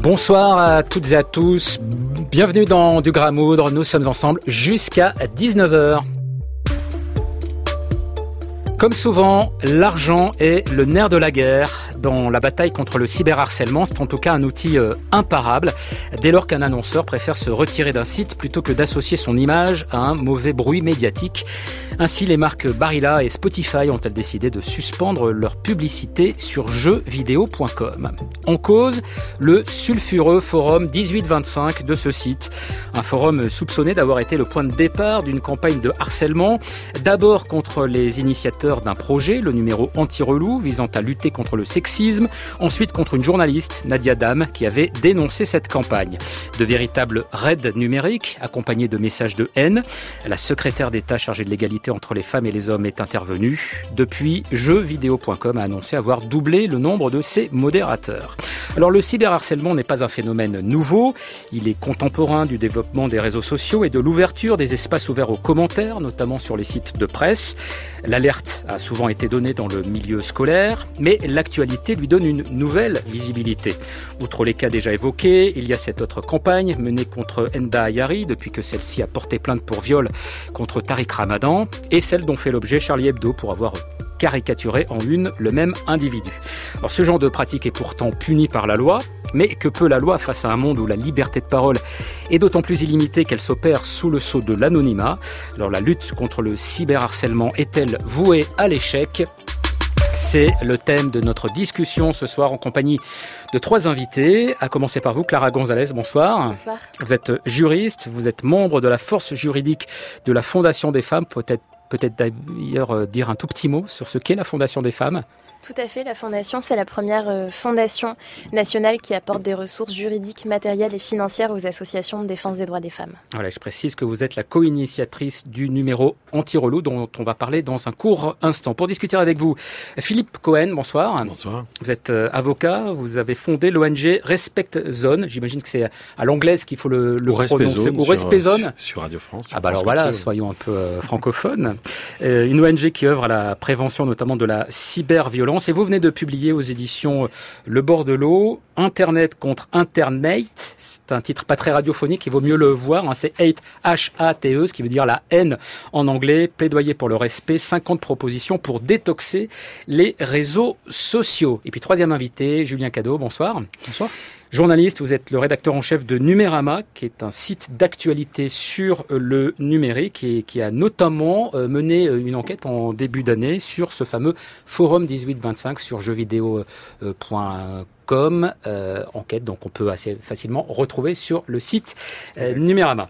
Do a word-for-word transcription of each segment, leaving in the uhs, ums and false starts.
Bonsoir à toutes et à tous, bienvenue dans Du Grain à Moudre, nous sommes ensemble jusqu'à dix-neuf heures. Comme souvent, l'argent est le nerf de la guerre. Dans la bataille contre le cyberharcèlement, c'est en tout cas un outil euh, imparable, dès lors qu'un annonceur préfère se retirer d'un site plutôt que d'associer son image à un mauvais bruit médiatique. Ainsi, les marques Barilla et Spotify ont-elles décidé de suspendre leur publicité sur jeux vidéo point com. En cause, le sulfureux forum dix-huit vingt-cinq de ce site. Un forum soupçonné d'avoir été le point de départ d'une campagne de harcèlement, d'abord contre les initiateurs d'un projet, le numéro Anti-Relou, visant à lutter contre le sexisme, ensuite contre une journaliste, Nadia Dam, qui avait dénoncé cette campagne. De véritables raids numériques, accompagnés de messages de haine. La secrétaire d'État chargée de l'égalité entre les femmes et les hommes est intervenue. Depuis, jeux vidéo point com a annoncé avoir doublé le nombre de ses modérateurs. Alors le cyberharcèlement n'est pas un phénomène nouveau, il est contemporain du développement des réseaux sociaux et de l'ouverture des espaces ouverts aux commentaires, notamment sur les sites de presse. L'alerte a souvent été donnée dans le milieu scolaire, mais l'actualité lui donne une nouvelle visibilité. Outre les cas déjà évoqués, il y a cette autre campagne menée contre Enda Ayari, depuis que celle-ci a porté plainte pour viol contre Tariq Ramadan, et celle dont fait l'objet Charlie Hebdo pour avoir caricaturé en une le même individu. Alors ce genre de pratique est pourtant puni par la loi, mais que peut la loi face à un monde où la liberté de parole est d'autant plus illimitée qu'elle s'opère sous le sceau de l'anonymat. Alors la lutte contre le cyberharcèlement est-elle vouée à l'échec ? C'est le thème de notre discussion ce soir en compagnie de trois invités, à commencer par vous, Clara Gonzalez, bonsoir. Bonsoir. Vous êtes juriste, vous êtes membre de la force juridique de la Fondation des femmes, peut-être peut-être d'ailleurs dire un tout petit mot sur ce qu'est la Fondation des femmes. Tout à fait, la Fondation, c'est la première euh, fondation nationale qui apporte des ressources juridiques, matérielles et financières aux associations de défense des droits des femmes. Voilà, je précise que vous êtes la co-initiatrice du numéro Anti-Relou dont on va parler dans un court instant. Pour discuter avec vous, Philippe Cohen, bonsoir. Bonsoir. Vous êtes euh, avocat, vous avez fondé l'O N G Respect Zone, j'imagine que c'est à l'anglaise qu'il faut le, le prononcer. Ou Respect Zone sur, sur Radio France. Ah bah alors voilà, soyons un peu euh, francophones. Euh, une O N G qui œuvre à la prévention notamment de la cyberviolence. Et vous venez de publier aux éditions Le Bord de l'eau, Internet contre Internet. C'est un titre pas très radiophonique, il vaut mieux le voir. Hein. C'est hate, H A T E, ce qui veut dire la haine en anglais. Plaidoyer pour le respect, cinquante propositions pour détoxer les réseaux sociaux. Et puis troisième invité, Julien Cadeau, bonsoir. Bonsoir. Journaliste, vous êtes le rédacteur en chef de Numérama, qui est un site d'actualité sur le numérique et qui a notamment mené une enquête en début d'année sur ce fameux forum dix-huit vingt-cinq sur jeux vidéo point com. Euh, enquête donc on peut assez facilement retrouver sur le site euh, Numérama.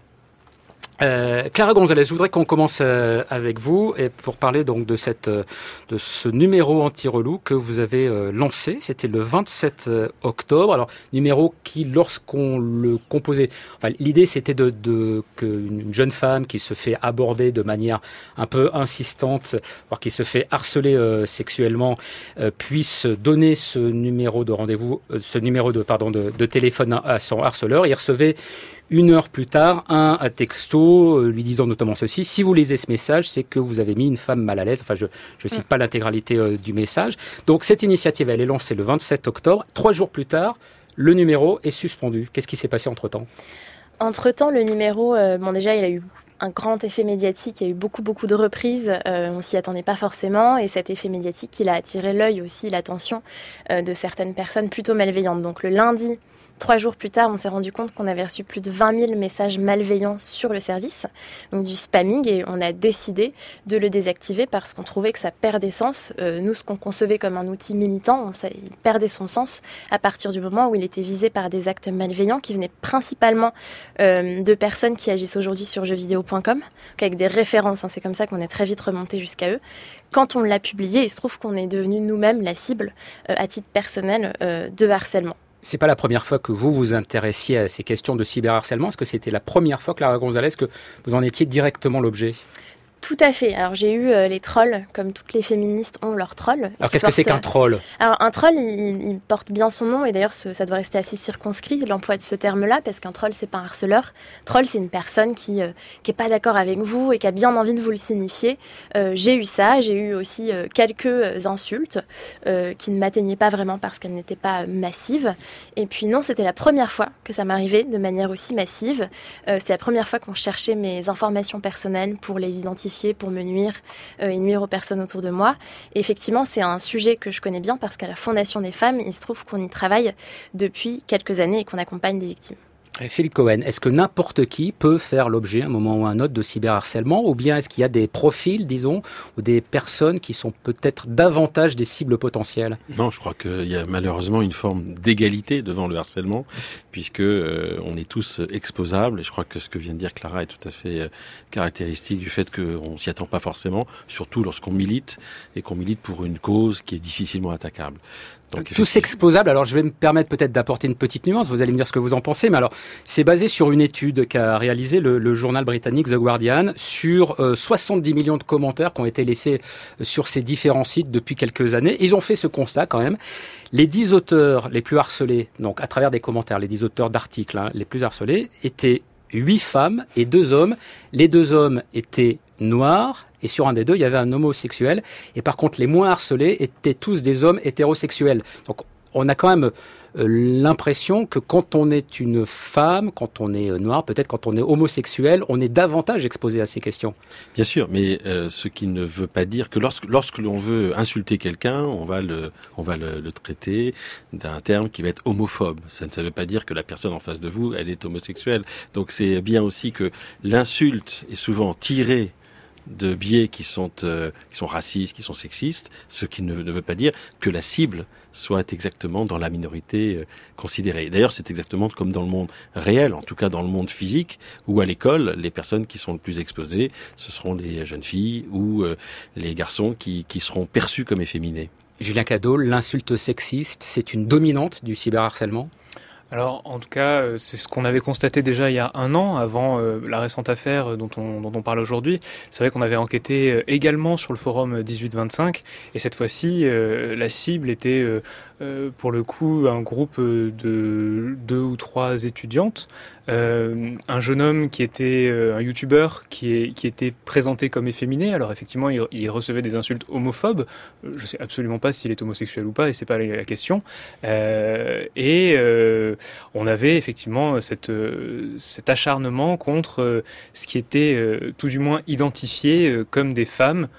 Euh, Clara Gonzalez, je voudrais qu'on commence euh, avec vous et pour parler donc de cette euh, de ce numéro Anti-Relou que vous avez euh, lancé. C'était le vingt-sept octobre. Alors numéro qui, lorsqu'on le composait, enfin, l'idée c'était de, de qu'une jeune femme qui se fait aborder de manière un peu insistante, voire qui se fait harceler euh, sexuellement, euh, puisse donner ce numéro de rendez-vous, euh, ce numéro de pardon de, de téléphone à son harceleur. Il recevait une heure plus tard, un texto lui disant notamment ceci: si vous lisez ce message, c'est que vous avez mis une femme mal à l'aise. Enfin, je ne cite pas l'intégralité euh, du message. Donc, cette initiative, elle est lancée le vingt-sept octobre. Trois jours plus tard, le numéro est suspendu. Qu'est-ce qui s'est passé entre-temps ? Entre-temps, le numéro, euh, bon déjà, il a eu un grand effet médiatique, il y a eu beaucoup, beaucoup de reprises, euh, on s'y attendait pas forcément, et cet effet médiatique, il a attiré l'œil aussi, l'attention euh, de certaines personnes plutôt malveillantes. Donc, le lundi, Trois jours plus tard, on s'est rendu compte qu'on avait reçu plus de vingt mille messages malveillants sur le service, donc du spamming, et on a décidé de le désactiver parce qu'on trouvait que ça perdait sens. Euh, nous, ce qu'on concevait comme un outil militant, on, ça, il perdait son sens à partir du moment où il était visé par des actes malveillants qui venaient principalement euh, de personnes qui agissent aujourd'hui sur jeux vidéo point com, avec des références, hein, c'est comme ça qu'on est très vite remonté jusqu'à eux. Quand on l'a publié, il se trouve qu'on est devenu nous-mêmes la cible, euh, à titre personnel, euh, de harcèlement. C'est pas la première fois que vous vous intéressiez à ces questions de cyberharcèlement. Est-ce que c'était la première fois, Clara Gonzalez, que vous en étiez directement l'objet ? Tout à fait. Alors j'ai eu euh, les trolls, comme toutes les féministes ont leurs trolls. Alors qu'est-ce portent... que c'est qu'un troll ? Alors un troll, il, il porte bien son nom et d'ailleurs ce, ça doit rester assez circonscrit l'emploi de ce terme-là parce qu'un troll c'est pas un harceleur. Troll c'est une personne qui euh, qui est pas d'accord avec vous et qui a bien envie de vous le signifier. Euh, j'ai eu ça, j'ai eu aussi euh, quelques insultes euh, qui ne m'atteignaient pas vraiment parce qu'elles n'étaient pas massives. Et puis non, c'était la première fois que ça m'arrivait de manière aussi massive. Euh, c'est la première fois qu'on cherchait mes informations personnelles pour les identifier, pour me nuire euh, et nuire aux personnes autour de moi. Et effectivement, c'est un sujet que je connais bien parce qu'à la Fondation des femmes, il se trouve qu'on y travaille depuis quelques années et qu'on accompagne des victimes. Philippe Cohen, est-ce que n'importe qui peut faire l'objet, à un moment ou à un autre, de cyberharcèlement, ou bien est-ce qu'il y a des profils, disons, ou des personnes qui sont peut-être davantage des cibles potentielles ? Non, je crois qu'il y a malheureusement une forme d'égalité devant le harcèlement, puisque euh, on est tous exposables, et je crois que ce que vient de dire Clara est tout à fait euh, caractéristique du fait qu'on s'y attend pas forcément, surtout lorsqu'on milite, et qu'on milite pour une cause qui est difficilement attaquable. Donc, tous exposables. Alors, je vais me permettre peut-être d'apporter une petite nuance. Vous allez me dire ce que vous en pensez. Mais alors, c'est basé sur une étude qu'a réalisée le, le journal britannique The Guardian sur euh, soixante-dix millions de commentaires qui ont été laissés sur ces différents sites depuis quelques années. Ils ont fait ce constat quand même. Les dix auteurs les plus harcelés, donc à travers des commentaires, les dix auteurs d'articles hein, les plus harcelés, étaient huit femmes et deux hommes. Les deux hommes étaient noirs. Et sur un des deux, il y avait un homosexuel. Et par contre, les moins harcelés étaient tous des hommes hétérosexuels. Donc, on a quand même euh, l'impression que quand on est une femme, quand on est noir, peut-être quand on est homosexuel, on est davantage exposé à ces questions. Bien sûr, mais euh, ce qui ne veut pas dire que lorsque, lorsque l'on veut insulter quelqu'un, on va le, on va le, le traiter d'un terme qui va être homophobe. Ça ne veut pas dire que la personne en face de vous, elle est homosexuelle. Donc, c'est bien aussi que l'insulte est souvent tirée de biais qui sont euh, qui sont racistes, qui sont sexistes, ce qui ne, ne veut pas dire que la cible soit exactement dans la minorité euh, considérée. D'ailleurs, c'est exactement comme dans le monde réel, en tout cas dans le monde physique, où à l'école, les personnes qui sont le plus exposées, ce seront les jeunes filles ou euh, les garçons qui, qui seront perçus comme efféminés. Julien Cadot, l'insulte sexiste, c'est une dominante du cyberharcèlement ? Alors, en tout cas, c'est ce qu'on avait constaté déjà il y a un an, avant euh, la récente affaire dont on, dont on parle aujourd'hui. C'est vrai qu'on avait enquêté également sur le forum dix-huit vingt-cinq, et cette fois-ci, euh, la cible était, euh, euh, pour le coup, un groupe de deux ou trois étudiantes. Euh, un jeune homme qui était euh, un youtubeur qui, est, qui était présenté comme efféminé. Alors effectivement, il, il recevait des insultes homophobes. Je sais absolument pas s'il est homosexuel ou pas, et c'est pas la, la question. Euh, et euh, on avait effectivement cette, euh, cet acharnement contre euh, ce qui était euh, tout du moins identifié euh, comme des femmes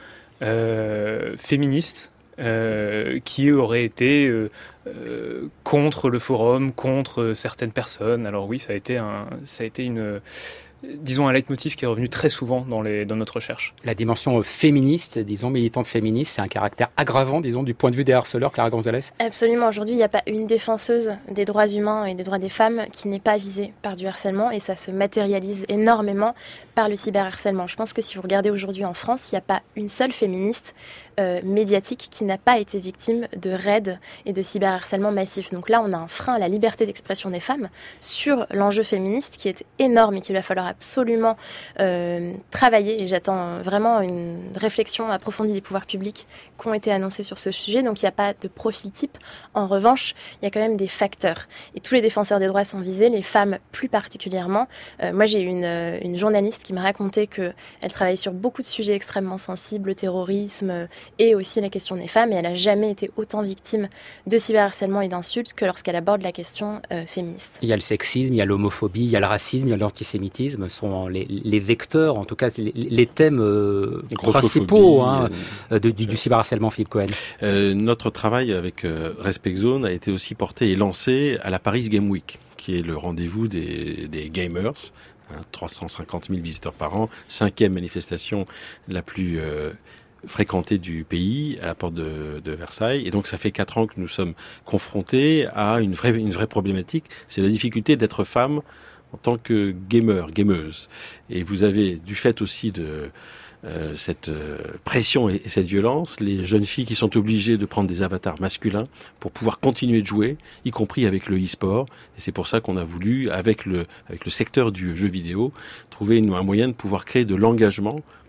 euh, féministes. Euh, qui aurait été euh, euh, contre le forum, contre certaines personnes. Alors oui, ça a été un, ça a été une, disons un leitmotiv qui est revenu très souvent dans les, dans notre recherche. La dimension féministe, disons militante féministe, c'est un caractère aggravant, disons, du point de vue des harceleurs, Clara Gonzalez. Absolument. Aujourd'hui, il n'y a pas une défenseuse des droits humains et des droits des femmes qui n'est pas visée par du harcèlement, et ça se matérialise énormément par le cyberharcèlement. Je pense que si vous regardez aujourd'hui en France, il n'y a pas une seule féministe euh, médiatique qui n'a pas été victime de raids et de cyberharcèlement massif. Donc là, on a un frein à la liberté d'expression des femmes sur l'enjeu féministe qui est énorme et qu'il va falloir absolument euh, travailler. Et j'attends vraiment une réflexion approfondie des pouvoirs publics qui ont été annoncés sur ce sujet. Donc il n'y a pas de profil type. En revanche, il y a quand même des facteurs. Et tous les défenseurs des droits sont visés, les femmes plus particulièrement. Euh, moi, j'ai une, une journaliste qui m'a raconté qu'elle travaille sur beaucoup de sujets extrêmement sensibles, le terrorisme et aussi la question des femmes, et elle n'a jamais été autant victime de cyberharcèlement et d'insultes que lorsqu'elle aborde la question euh, féministe. Il y a le sexisme, il y a l'homophobie, il y a le racisme, il y a l'antisémitisme, sont les, les vecteurs, en tout cas les, les thèmes euh, principaux hein, euh, de, du, du cyberharcèlement, Philippe Cohen. Euh, notre travail avec euh, Respect Zone a été aussi porté et lancé à la Paris Game Week, qui est le rendez-vous des, des gamers. trois cent cinquante mille visiteurs par an, cinquième manifestation la plus euh, fréquentée du pays, à la porte de, de Versailles. Et donc ça fait quatre ans que nous sommes confrontés à une vraie, une vraie problématique, c'est la difficulté d'être femme en tant que gamer, gameuse. Et vous avez, du fait aussi de euh, cette euh, pression et, et cette violence, les jeunes filles qui sont obligées de prendre des avatars masculins pour pouvoir continuer de jouer, y compris avec le e-sport. Et c'est pour ça qu'on a voulu, avec le, avec le secteur du jeu vidéo, trouver une, un moyen de pouvoir créer de l'engagement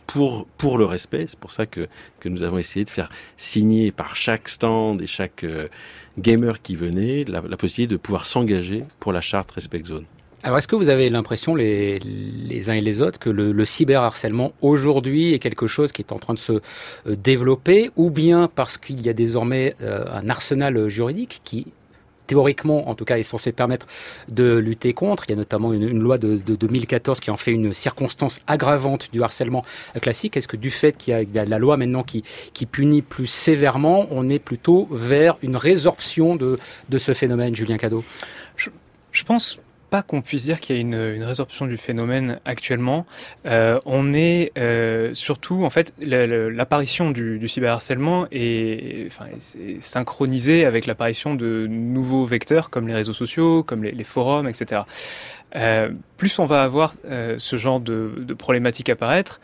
pour pour le respect. C'est pour ça que que nous avons essayé de faire signer par chaque stand et chaque euh, gamer qui venait la, la possibilité de pouvoir s'engager pour la charte Respect Zone. Alors, est-ce que vous avez l'impression, les, les uns et les autres, que le, le cyberharcèlement aujourd'hui est quelque chose qui est en train de se euh, développer, ou bien parce qu'il y a désormais euh, un arsenal juridique qui, théoriquement, en tout cas, est censé permettre de lutter contre. Il y a notamment une, une loi de, de deux mille quatorze qui en fait une circonstance aggravante du harcèlement classique. Est-ce que du fait qu'il y a, il y a la loi maintenant qui, qui punit plus sévèrement, on est plutôt vers une résorption de, de ce phénomène, Julien Cadot ? je, je pense pas qu'on puisse dire qu'il y a une, une résorption du phénomène actuellement. Euh, on est euh, surtout, en fait, la, la, l'apparition du, du cyberharcèlement est, enfin, est synchronisée avec l'apparition de nouveaux vecteurs comme les réseaux sociaux, comme les, les forums, et cetera. Euh, plus on va avoir euh, ce genre de, de problématiques apparaître,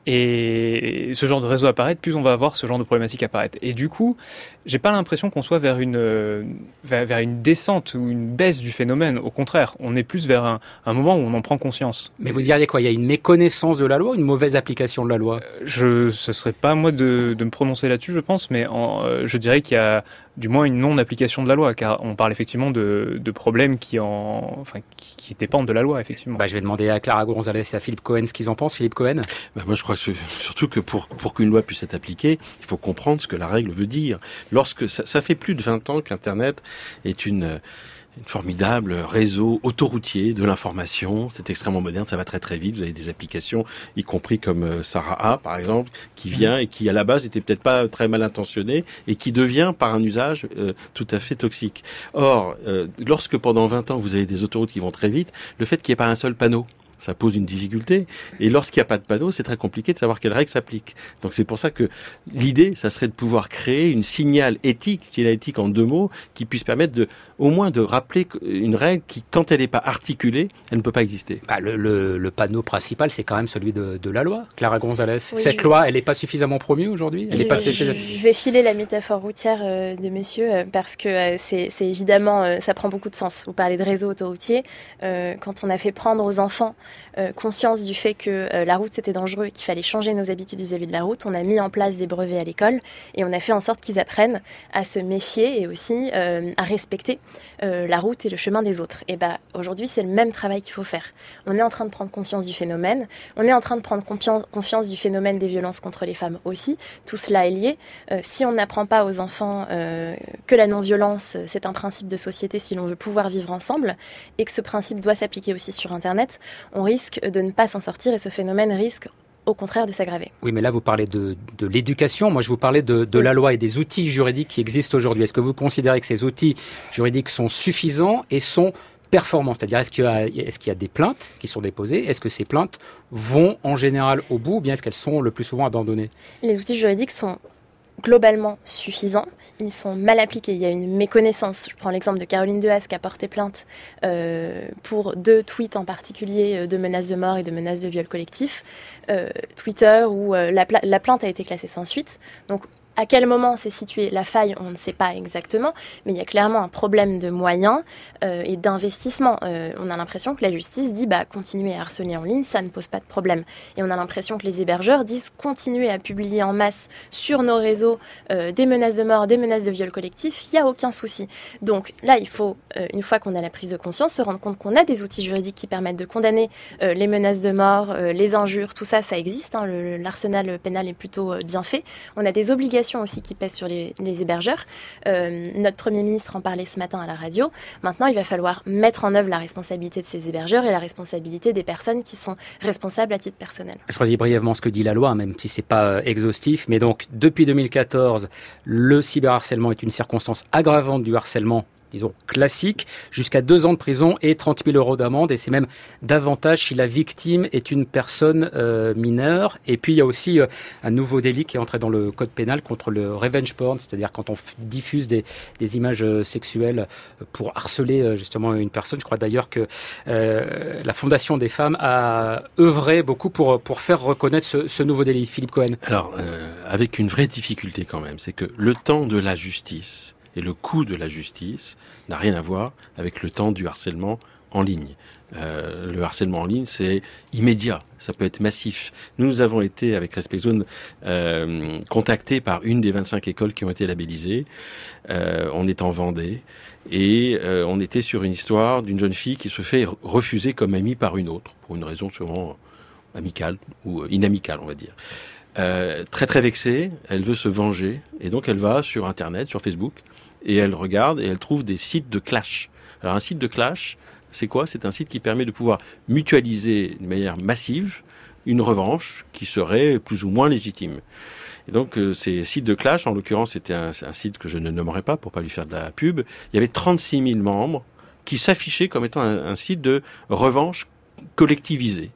et ce genre de réseau apparaître, plus on va avoir ce genre de problématiques apparaître. Et du coup, j'ai pas l'impression qu'on soit vers une euh, vers, vers une descente ou une baisse du phénomène. Au contraire, on est plus vers un, un moment où on en prend conscience. Mais vous diriez quoi ? Il y a une méconnaissance de la loi, une mauvaise application de la loi ? Je, ce serait pas à moi de, de me prononcer là-dessus, je pense, mais en, euh, je dirais qu'il y a du moins une non-application de la loi, car on parle effectivement de, de problèmes qui en, enfin, qui, qui dépendent de la loi, effectivement. Bah, je vais demander à Clara Gonzalez et à Philippe Cohen ce qu'ils en pensent. Philippe Cohen ? Bah, moi, je crois que surtout que pour pour qu'une loi puisse être appliquée, il faut comprendre ce que la règle veut dire. Lorsque ça, ça fait plus de vingt ans qu'Internet est une une formidable réseau autoroutier de l'information. C'est extrêmement moderne, ça va très très vite. Vous avez des applications, y compris comme Sarah A, par exemple, qui vient et qui à la base n'était peut-être pas très mal intentionné et qui devient par un usage euh, tout à fait toxique. Or, euh, lorsque pendant vingt ans vous avez des autoroutes qui vont très vite, le fait qu'il n'y ait pas un seul panneau, ça pose une difficulté. Et lorsqu'il n'y a pas de panneau, c'est très compliqué de savoir quelles règles s'appliquent. Donc c'est pour ça que l'idée, ça serait de pouvoir créer une signal éthique, si la éthique en deux mots, qui puisse permettre de, au moins de rappeler une règle qui, quand elle n'est pas articulée, elle ne peut pas exister. Bah, le, le, le panneau principal, c'est quand même celui de, de la loi. Clara Gonzalez, oui, cette je... loi, elle n'est pas suffisamment promue aujourd'hui ? Elle je, est passée... je, je vais filer la métaphore routière euh, de monsieur, euh, parce que euh, c'est, c'est évidemment, euh, ça prend beaucoup de sens. Vous parlez de réseau autoroutier. Euh, quand on a fait prendre aux enfants euh, conscience du fait que euh, la route c'était dangereux et qu'il fallait changer nos habitudes vis-à-vis de la route, on a mis en place des brevets à l'école et on a fait en sorte qu'ils apprennent à se méfier et aussi euh, à respecter euh, la route et le chemin des autres. Et bah aujourd'hui c'est le même travail qu'il faut faire. On est en train de prendre conscience du phénomène, on est en train de prendre confiance, confiance du phénomène des violences contre les femmes aussi. Tout cela est lié. Euh, si on n'apprend pas aux enfants euh, que la non-violence c'est un principe de société si l'on veut pouvoir vivre ensemble et que ce principe doit s'appliquer aussi sur Internet, on risque de ne pas s'en sortir et ce phénomène risque au contraire de s'aggraver. Oui, mais là, vous parlez de, de l'éducation. Moi, je vous parlais de, de oui. la loi et des outils juridiques qui existent aujourd'hui. Est-ce que vous considérez que ces outils juridiques sont suffisants et sont performants ? C'est-à-dire, est-ce qu'il y a, est-ce qu'il y a des plaintes qui sont déposées ? Est-ce que ces plaintes vont en général au bout ou bien est-ce qu'elles sont le plus souvent abandonnées ? Les outils juridiques sont globalement suffisants. Ils sont mal appliqués. Il y a une méconnaissance. Je prends l'exemple de Caroline Dehaze qui a porté plainte euh, pour deux tweets en particulier de menaces de mort et de menaces de viol collectif. Euh, Twitter où euh, la, pla- la plainte a été classée sans suite. Donc, à quel moment s'est située la faille, on ne sait pas exactement, mais il y a clairement un problème de moyens euh, et d'investissement. Euh, on a l'impression que la justice dit bah, continuez à harceler en ligne, ça ne pose pas de problème. Et on a l'impression que les hébergeurs disent continuez à publier en masse sur nos réseaux euh, des menaces de mort, des menaces de viol collectif, il n'y a aucun souci. Donc là, il faut, euh, une fois qu'on a la prise de conscience, se rendre compte qu'on a des outils juridiques qui permettent de condamner euh, les menaces de mort, euh, les injures, tout ça, ça existe. Hein, le, l'arsenal pénal est plutôt euh, bien fait. On a des obligations aussi qui pèsent sur les, les hébergeurs. Euh, notre Premier ministre en parlait ce matin à la radio. Maintenant, il va falloir mettre en œuvre la responsabilité de ces hébergeurs et la responsabilité des personnes qui sont responsables à titre personnel. Je redis brièvement ce que dit la loi, même si c'est pas euh, exhaustif. Mais donc, depuis deux mille quatorze, le cyberharcèlement est une circonstance aggravante du harcèlement, disons, classique, jusqu'à deux ans de prison et trente mille euros d'amende. Et c'est même davantage si la victime est une personne euh, mineure. Et puis, il y a aussi euh, un nouveau délit qui est entré dans le code pénal contre le revenge porn, c'est-à-dire quand on f- diffuse des, des images euh, sexuelles pour harceler euh, justement une personne. Je crois d'ailleurs que euh, la Fondation des femmes a œuvré beaucoup pour, pour faire reconnaître ce, ce nouveau délit. Philippe Cohen. Alors, euh, avec une vraie difficulté quand même, c'est que le temps de la justice et le coût de la justice n'a rien à voir avec le temps du harcèlement en ligne. Euh, le harcèlement en ligne, c'est immédiat, ça peut être massif. Nous avons été, avec Respect Zone, euh, contactés par une des vingt-cinq écoles qui ont été labellisées. Euh, on est en Vendée et euh, on était sur une histoire d'une jeune fille qui se fait refuser comme amie par une autre, pour une raison sûrement amicale ou inamicale, on va dire. Euh, très très vexée, elle veut se venger et donc elle va sur Internet, sur Facebook, et elle regarde et elle trouve des sites de clash. Alors un site de clash, c'est quoi ? C'est un site qui permet de pouvoir mutualiser de manière massive une revanche qui serait plus ou moins légitime. Et donc euh, ces sites de clash, en l'occurrence c'était un, un site que je ne nommerai pas pour pas lui faire de la pub, il y avait trente-six mille membres qui s'affichaient comme étant un, un site de revanche collectivisée.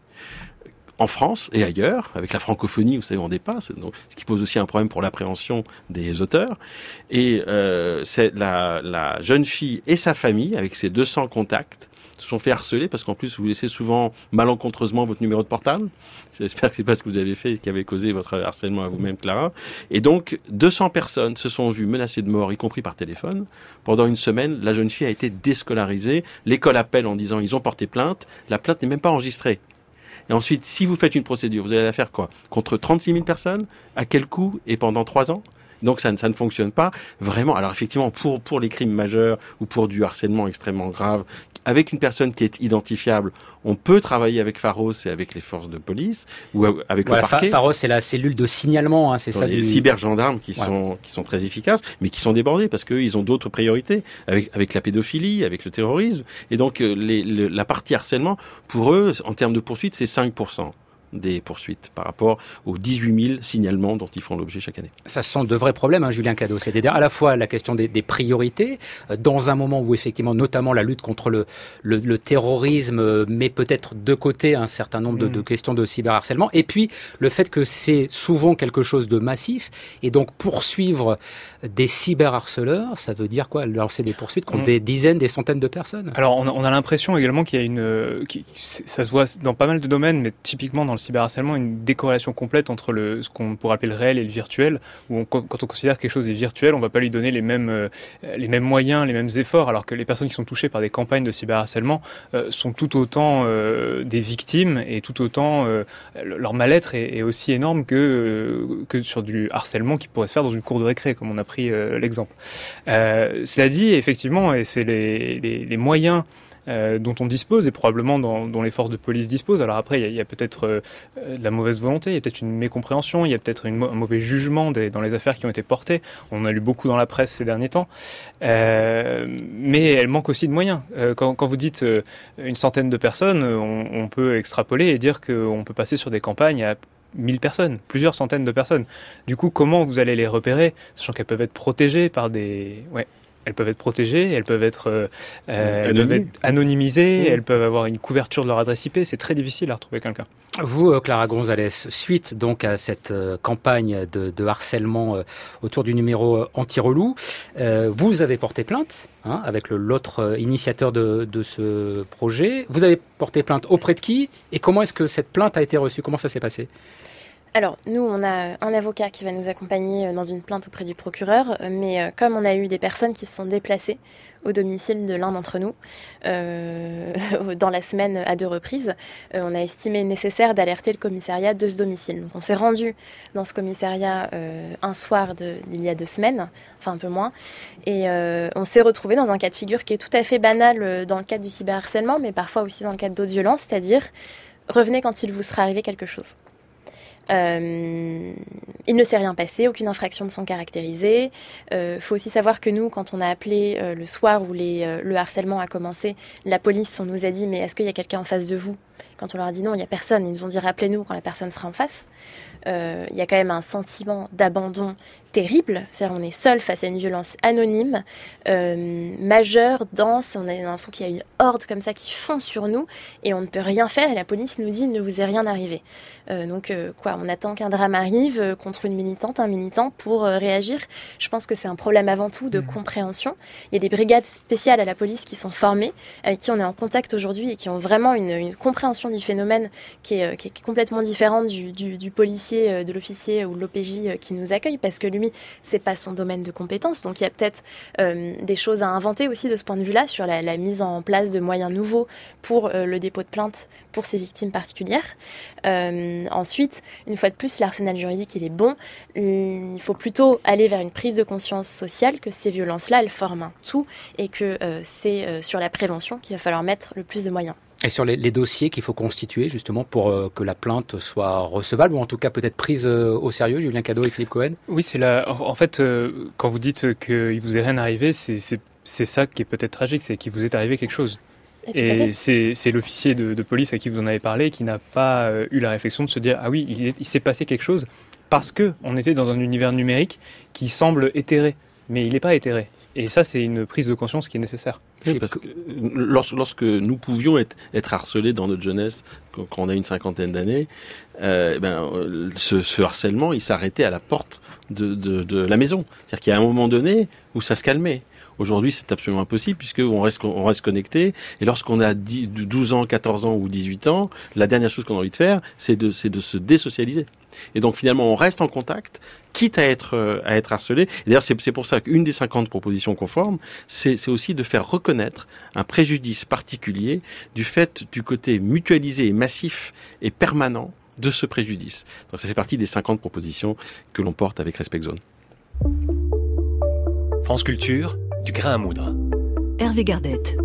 En France et ailleurs, avec la francophonie, vous savez, on dépasse, donc, ce qui pose aussi un problème pour l'appréhension des auteurs. Et euh, c'est la, la jeune fille et sa famille, avec ses deux cents contacts, se sont fait harceler, parce qu'en plus, vous laissez souvent malencontreusement votre numéro de portable. J'espère que c'est pas ce que vous avez fait qui avait causé votre harcèlement à vous-même, Clara. Et donc, deux cents personnes se sont vues menacées de mort, y compris par téléphone. Pendant une semaine, la jeune fille a été déscolarisée. L'école appelle en disant ils ont porté plainte. La plainte n'est même pas enregistrée. Et ensuite, si vous faites une procédure, vous allez la faire quoi ? Contre trente-six mille personnes ? À quel coût ? Et pendant trois ans ? Donc ça, ça ne fonctionne pas vraiment. Alors effectivement, pour, pour les crimes majeurs ou pour du harcèlement extrêmement grave, avec une personne qui est identifiable, on peut travailler avec Pharos et avec les forces de police ou avec voilà, le parquet. Pharos, c'est la cellule de signalement, hein, c'est Ce ça. Les du... cybergendarmes qui voilà. sont qui sont très efficaces, mais qui sont débordés parce qu'ils ont d'autres priorités avec avec la pédophilie, avec le terrorisme. Et donc les, le, la partie harcèlement, pour eux, en termes de poursuite, c'est cinq pour cent des poursuites par rapport aux dix-huit mille signalements dont ils font l'objet chaque année. Ça, ce sont de vrais problèmes, hein, Julien Cadot. C'est-à-dire à la fois la question des, des priorités, euh, dans un moment où effectivement, notamment la lutte contre le, le, le terrorisme, euh, met peut-être de côté un certain nombre de, mmh. de questions de cyberharcèlement, et puis le fait que c'est souvent quelque chose de massif, et donc poursuivre des cyberharceleurs, ça veut dire quoi ? Lancer des poursuites contre mmh. des dizaines, des centaines de personnes ? Alors on a, on a l'impression également qu'il y a une... Euh, qui, ça se voit dans pas mal de domaines, mais typiquement dans le cyberharcèlement, une décorrélation complète entre le, ce qu'on pourrait appeler le réel et le virtuel, où on, quand on considère que quelque chose est virtuel, on ne va pas lui donner les mêmes, euh, les mêmes moyens, les mêmes efforts, alors que les personnes qui sont touchées par des campagnes de cyberharcèlement euh, sont tout autant euh, des victimes et tout autant euh, leur mal-être est, est aussi énorme que, euh, que sur du harcèlement qui pourrait se faire dans une cour de récré, comme on a pris euh, l'exemple. Euh, cela dit, effectivement, et c'est les, les, les moyens Euh, dont on dispose et probablement dans, dont les forces de police disposent. Alors après, il y a, il y a peut-être euh, de la mauvaise volonté, il y a peut-être une mécompréhension, il y a peut-être une, un mauvais jugement des, dans les affaires qui ont été portées. On en a lu beaucoup dans la presse ces derniers temps. Euh, mais elle manque aussi de moyens. Euh, quand, quand vous dites euh, une centaine de personnes, on, on peut extrapoler et dire qu'on peut passer sur des campagnes à mille personnes, plusieurs centaines de personnes. Du coup, comment vous allez les repérer, sachant qu'elles peuvent être protégées par des... Ouais. Elles peuvent être protégées, elles peuvent être, euh, elles peuvent être anonymisées, mmh. elles peuvent avoir une couverture de leur adresse I P. C'est très difficile à retrouver quelqu'un. Vous, Clara Gonzalez, suite donc à cette euh, campagne de, de harcèlement euh, autour du numéro euh, anti-relou, euh, vous avez porté plainte hein, avec le, l'autre euh, initiateur de, de ce projet. Vous avez porté plainte auprès de qui ? Et comment est-ce que cette plainte a été reçue ? Comment ça s'est passé ? Alors, nous, on a un avocat qui va nous accompagner dans une plainte auprès du procureur, mais comme on a eu des personnes qui se sont déplacées au domicile de l'un d'entre nous euh, dans la semaine à deux reprises, euh, on a estimé nécessaire d'alerter le commissariat de ce domicile. Donc, on s'est rendu dans ce commissariat euh, un soir de, d'il y a deux semaines, enfin un peu moins, et euh, on s'est retrouvé dans un cas de figure qui est tout à fait banal dans le cadre du cyberharcèlement, mais parfois aussi dans le cadre d'autres violences, c'est-à-dire revenez quand il vous sera arrivé quelque chose. Euh, il ne s'est rien passé, aucune infraction ne sont caractérisées. Il euh, faut aussi savoir que nous, quand on a appelé euh, le soir où les, euh, le harcèlement a commencé, la police, on nous a dit « mais est-ce qu'il y a quelqu'un en face de vous ?» Quand on leur a dit non, il n'y a personne, ils nous ont dit « rappelez-nous quand la personne sera en face ». Euh, il y a quand même un sentiment d'abandon terrible, c'est-à-dire on est seul face à une violence anonyme, euh, majeure, dense, on a l'impression qu'il y a une horde comme ça qui fond sur nous et on ne peut rien faire et la police nous dit il ne vous est rien arrivé. Euh, donc euh, quoi, on attend qu'un drame arrive euh, contre une militante, un militant pour euh, réagir. Je pense que c'est un problème avant tout de mmh. compréhension. Il y a des brigades spéciales à la police qui sont formées, avec qui on est en contact aujourd'hui et qui ont vraiment une, une compréhension compréhension du phénomène qui est, qui est complètement différente du, du, du policier, de l'officier ou de l'O P J qui nous accueille, parce que lui, c'est pas son domaine de compétence. Donc il y a peut-être euh, des choses à inventer aussi de ce point de vue-là, sur la, la mise en place de moyens nouveaux pour euh, le dépôt de plainte pour ces victimes particulières. Euh, ensuite, une fois de plus, l'arsenal juridique, il est bon. Il faut plutôt aller vers une prise de conscience sociale que ces violences-là, elles forment un tout, et que euh, c'est euh, sur la prévention qu'il va falloir mettre le plus de moyens. Et sur les, les dossiers qu'il faut constituer justement pour euh, que la plainte soit recevable, ou en tout cas peut-être prise euh, au sérieux, Julien Cadot et Philippe Cohen? Oui, c'est la... en fait, euh, quand vous dites qu'il vous est rien arrivé, c'est, c'est, c'est ça qui est peut-être tragique, c'est qu'il vous est arrivé quelque chose. Et c'est, c'est l'officier de, de police à qui vous en avez parlé qui n'a pas euh, eu la réflexion de se dire « Ah oui, il, est, il s'est passé quelque chose » parce qu'on était dans un univers numérique qui semble éthéré, mais il n'est pas éthéré. Et ça, c'est une prise de conscience qui est nécessaire. Oui, parce que lorsque, lorsque nous pouvions être, être harcelés dans notre jeunesse, quand on a une cinquantaine d'années, euh, ben, ce, ce harcèlement, il s'arrêtait à la porte de, de, de la maison. C'est-à-dire qu'il y a un moment donné où ça se calmait. Aujourd'hui, c'est absolument impossible puisqu'on reste, on reste connecté. Et lorsqu'on a dix, douze ans, quatorze ans ou dix-huit ans, la dernière chose qu'on a envie de faire, c'est de, c'est de se désocialiser. Et donc finalement, on reste en contact, quitte à être, à être harcelé. Et d'ailleurs, c'est, c'est pour ça qu'une des cinquante propositions conformes, c'est, c'est aussi de faire reconnaître un préjudice particulier du fait du côté mutualisé et massif et permanent de ce préjudice. Donc ça fait partie des cinquante propositions que l'on porte avec RespectZone. France Culture, du grain à moudre. Hervé Gardette.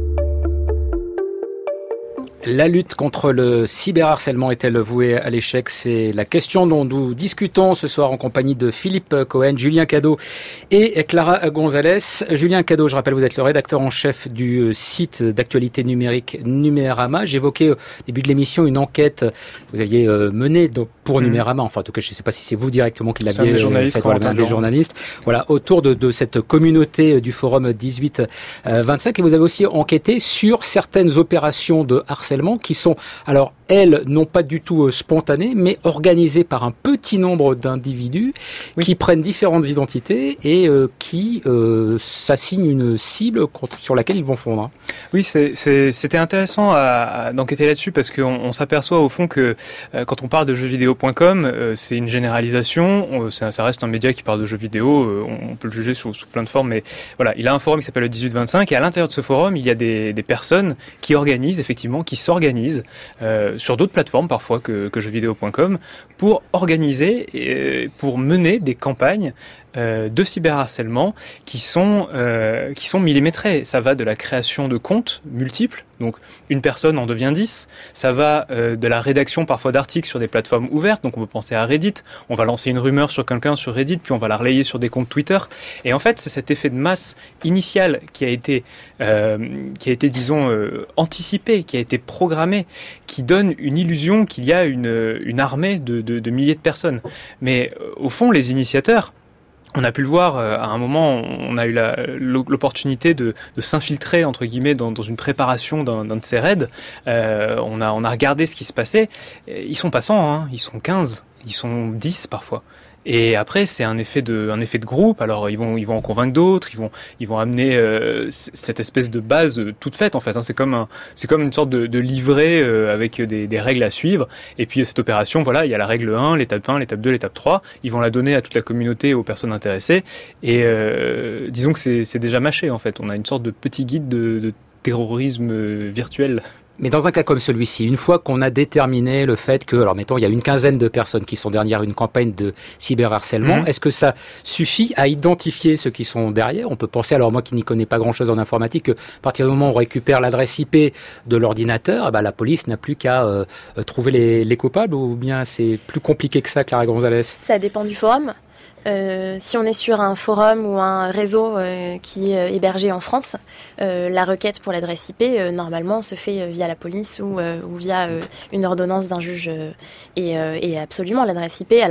La lutte contre le cyberharcèlement est-elle vouée à l'échec? C'est la question dont nous discutons ce soir en compagnie de Philippe Cohen, Julien Cadot et Clara Gonzalez. Julien Cadot, je rappelle, vous êtes le rédacteur en chef du site d'actualité numérique Numérama. J'évoquais au début de l'émission une enquête que vous aviez menée pour mmh. Numérama. Enfin, en tout cas, je ne sais pas si c'est vous directement qui l'aviez fait, voilà, des journalistes. Voilà, autour de, de cette communauté du forum dix-huit vingt-cinq. Et vous avez aussi enquêté sur certaines opérations de harcèlement qui sont, alors elles, non pas du tout euh, spontanées, mais organisées par un petit nombre d'individus oui. qui prennent différentes identités et euh, qui euh, s'assignent une cible sur laquelle ils vont fondre. Oui, c'est, c'est, c'était intéressant à, à, d'enquêter là-dessus parce qu'on on s'aperçoit au fond que euh, quand on parle de jeux vidéo point com, euh, c'est une généralisation, on, ça, ça reste un média qui parle de jeux vidéo, euh, on, on peut le juger sous, sous plein de formes, mais voilà, il a un forum qui s'appelle le dix-huit vingt-cinq et à l'intérieur de ce forum, il y a des, des personnes qui organisent, effectivement, qui s'organisent euh, sur d'autres plateformes parfois que, que jeux vidéo point com pour organiser et pour mener des campagnes euh, de cyberharcèlement qui sont euh, qui sont millimétrées. Ça va de la création de comptes multiples, donc une personne en devient dix. Ça va euh, de la rédaction parfois d'articles sur des plateformes ouvertes, donc on peut penser à Reddit. On va lancer une rumeur sur quelqu'un sur Reddit, puis on va la relayer sur des comptes Twitter. Et en fait, c'est cet effet de masse initial qui a été euh, qui a été disons euh, anticipé, qui a été programmé, qui donne une illusion qu'il y a une une armée de de, de milliers de personnes. Mais euh, au fond, les initiateurs, on a pu le voir, à un moment, on a eu la, l'opportunité de, de s'infiltrer, entre guillemets, dans, dans une préparation d'un, d'un de ces raids. Euh, on a, on a regardé ce qui se passait. Ils sont pas cent, hein, ils sont quinze, ils sont dix parfois. Et après, c'est un effet de, un effet de groupe. Alors, ils vont, ils vont en convaincre d'autres. Ils vont, ils vont amener euh, cette espèce de base euh, toute faite en fait. Hein. C'est comme un, c'est comme une sorte de, de livret euh, avec des, des règles à suivre. Et puis cette opération, voilà, il y a la règle un, l'étape un, l'étape deux, l'étape trois. Ils vont la donner à toute la communauté, aux personnes intéressées. Et euh, disons que c'est, c'est déjà mâché en fait. On a une sorte de petit guide de, de terrorisme virtuel. Mais dans un cas comme celui-ci, une fois qu'on a déterminé le fait que, alors mettons, il y a une quinzaine de personnes qui sont derrière une campagne de cyberharcèlement, mmh. est-ce que ça suffit à identifier ceux qui sont derrière? On peut penser, alors moi qui n'y connais pas grand-chose en informatique, que à partir du moment où on récupère l'adresse I P de l'ordinateur, eh ben, la police n'a plus qu'à euh, trouver les, les coupables, ou bien c'est plus compliqué que ça, Clara Gonzalez? Ça dépend du forum. Euh, si on est sur un forum ou un réseau euh, qui est hébergé en France, euh, la requête pour l'adresse I P, euh, normalement, se fait euh, via la police ou, euh, ou via euh, une ordonnance d'un juge. Euh, et, euh, et absolument, l'adresse I P, alors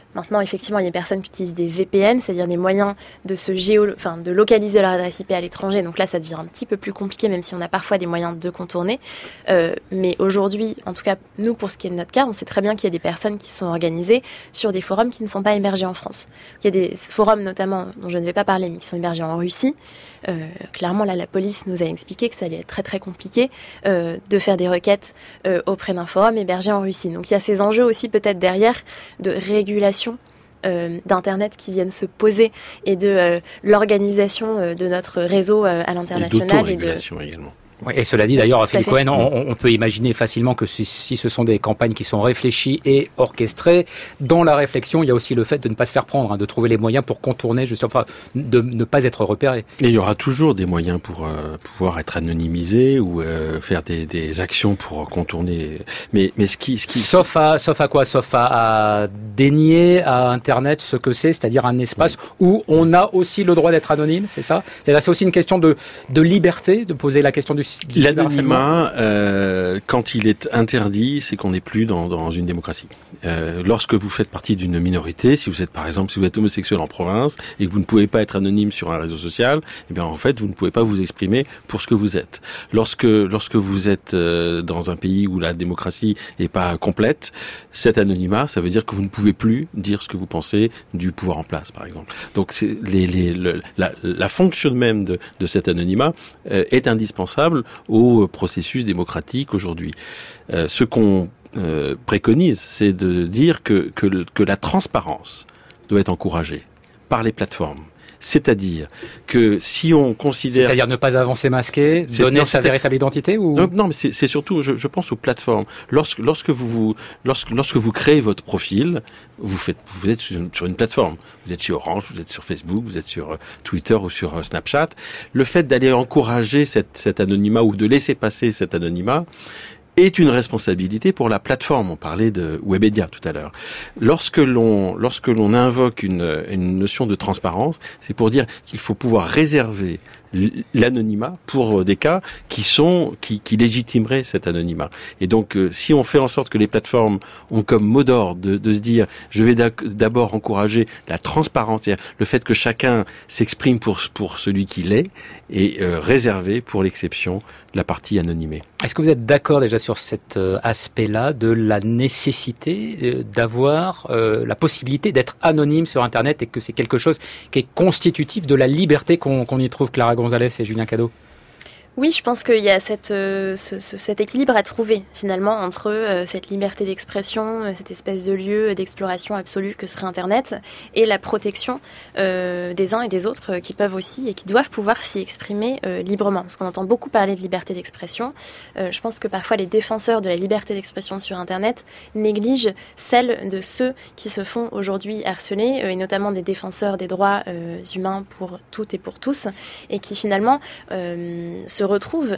Maintenant, effectivement, il y a des personnes qui utilisent des V P N, c'est-à-dire des moyens de se géo, enfin, de localiser leur adresse I P à l'étranger. Donc là, ça devient un petit peu plus compliqué, même si on a parfois des moyens de contourner. Euh, mais aujourd'hui, en tout cas, nous, pour ce qui est de notre cas, on sait très bien qu'il y a des personnes qui sont organisées sur des forums qui ne sont pas hébergés en France. Il y a des forums, notamment, dont je ne vais pas parler, mais qui sont hébergés en Russie. Euh, clairement, là, la police nous a expliqué que ça allait être très, très compliqué euh, de faire des requêtes euh, auprès d'un forum hébergé en Russie. Donc il y a ces enjeux aussi, peut-être, derrière, de régulation Euh, d'Internet qui viennent se poser et de euh, l'organisation euh, de notre réseau euh, à l'international. Et d'autorégulation également. Oui, et cela dit d'ailleurs, Philippe Cohen, on, on peut imaginer facilement que si, si ce sont des campagnes qui sont réfléchies et orchestrées, dans la réflexion, il y a aussi le fait de ne pas se faire prendre, hein, de trouver les moyens pour contourner, justement, enfin, de ne pas être repéré. Et il y aura toujours des moyens pour euh, pouvoir être anonymisé ou euh, faire des, des actions pour contourner. Mais, mais ce qui, ce qui... Sauf à, sauf à quoi? Sauf à, à dénier à Internet ce que c'est, c'est-à-dire un espace oui. où on a aussi le droit d'être anonyme, c'est ça? C'est-à-dire c'est aussi une question de, de liberté, de poser la question du L'anonymat, euh, quand il est interdit, c'est qu'on n'est plus dans, dans une démocratie. Euh, lorsque vous faites partie d'une minorité, si vous êtes par exemple, si vous êtes homosexuel en province et que vous ne pouvez pas être anonyme sur un réseau social, eh bien en fait vous ne pouvez pas vous exprimer pour ce que vous êtes. Lorsque lorsque vous êtes euh, dans un pays où la démocratie n'est pas complète, cet anonymat, ça veut dire que vous ne pouvez plus dire ce que vous pensez du pouvoir en place, par exemple. Donc c'est les, les, le, la, la fonction même de, de cet anonymat euh, est indispensable au processus démocratique aujourd'hui. Euh, ce qu'on euh, préconise, c'est de dire que, que, que la transparence doit être encouragée par les plateformes. C'est-à-dire que si on considère... C'est-à-dire ne pas avancer masqué, c'est, donner non, sa véritable identité ou... Non, non mais c'est, c'est surtout, je, je pense aux plateformes. Lorsque, lorsque, vous, vous, lorsque, lorsque vous créez votre profil, vous, faites, vous êtes sur une, sur une plateforme. Vous êtes chez Orange, vous êtes sur Facebook, vous êtes sur Twitter ou sur Snapchat. Le fait d'aller encourager cette, cet anonymat ou de laisser passer cet anonymat est une responsabilité pour la plateforme. On parlait de Webedia tout à l'heure. Lorsque l'on, lorsque l'on invoque une, une notion de transparence, c'est pour dire qu'il faut pouvoir réserver l'anonymat pour des cas qui sont qui, qui légitimeraient cet anonymat. Et donc, euh, si on fait en sorte que les plateformes ont comme mot d'ordre de, de se dire, je vais d'abord encourager la transparence, c'est-à-dire le fait que chacun s'exprime pour pour celui qu'il est, et euh, réserver pour l'exception la partie anonymée. Est-ce que vous êtes d'accord déjà sur cet euh, aspect-là de la nécessité euh, d'avoir euh, la possibilité d'être anonyme sur Internet et que c'est quelque chose qui est constitutif de la liberté qu'on, qu'on y trouve, Clara Gonzalez et Julien Cadot? Oui, je pense qu'il y a cette, euh, ce, ce, cet équilibre à trouver finalement entre euh, cette liberté d'expression, euh, cette espèce de lieu d'exploration absolue que serait Internet, et la protection euh, des uns et des autres euh, qui peuvent aussi et qui doivent pouvoir s'y exprimer euh, librement. Parce qu'on entend beaucoup parler de liberté d'expression. Euh, je pense que parfois les défenseurs de la liberté d'expression sur Internet négligent celle de ceux qui se font aujourd'hui harceler, euh, et notamment des défenseurs des droits euh, humains pour toutes et pour tous, et qui finalement euh, se retrouvent,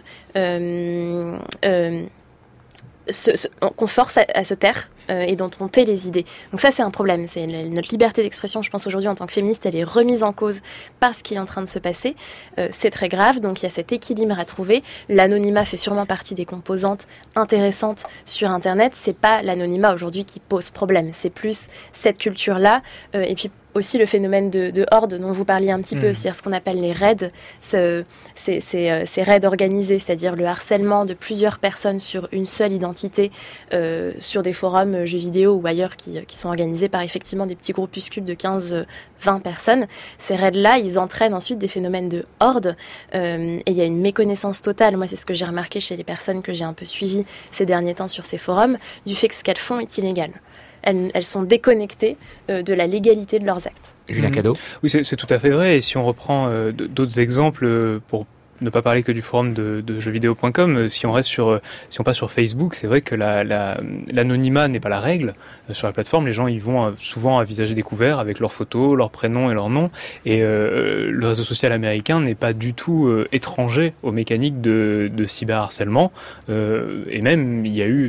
euh, euh, se, se, qu'on force à, à se taire euh, et dont on tait les idées. Donc ça, c'est un problème. C'est la, notre liberté d'expression, je pense aujourd'hui en tant que féministe, elle est remise en cause par ce qui est en train de se passer. Euh, c'est très grave, donc il y a cet équilibre à trouver. L'anonymat fait sûrement partie des composantes intéressantes sur Internet. C'est pas l'anonymat aujourd'hui qui pose problème. C'est plus cette culture-là, euh, et puis aussi le phénomène de, de horde dont vous parliez un petit mmh. peu, c'est-à-dire ce qu'on appelle les raids, ce, ces, ces, ces raids organisés, c'est-à-dire le harcèlement de plusieurs personnes sur une seule identité, euh, sur des forums jeux vidéo ou ailleurs qui, qui sont organisés par effectivement des petits groupuscules de quinze à vingt personnes. Ces raids-là, ils entraînent ensuite des phénomènes de horde, euh, et il y a une méconnaissance totale, moi c'est ce que j'ai remarqué chez les personnes que j'ai un peu suivies ces derniers temps sur ces forums, du fait que ce qu'elles font est illégal. Elles, elles sont déconnectées euh, de la légalité de leurs actes. Julien Cadot. Oui, c'est, c'est tout à fait vrai. Et si on reprend euh, d'autres exemples, euh, pour ne pas parler que du forum de, de jeux vidéo point com, euh, si on reste sur, euh, si on passe sur Facebook, c'est vrai que la, la, l'anonymat n'est pas la règle. Euh, sur la plateforme, les gens y vont euh, souvent à visage découvert avec leurs photos, leurs prénoms et leurs noms. Et euh, le réseau social américain n'est pas du tout euh, étranger aux mécaniques de, de cyberharcèlement. Euh, et même, il y a eu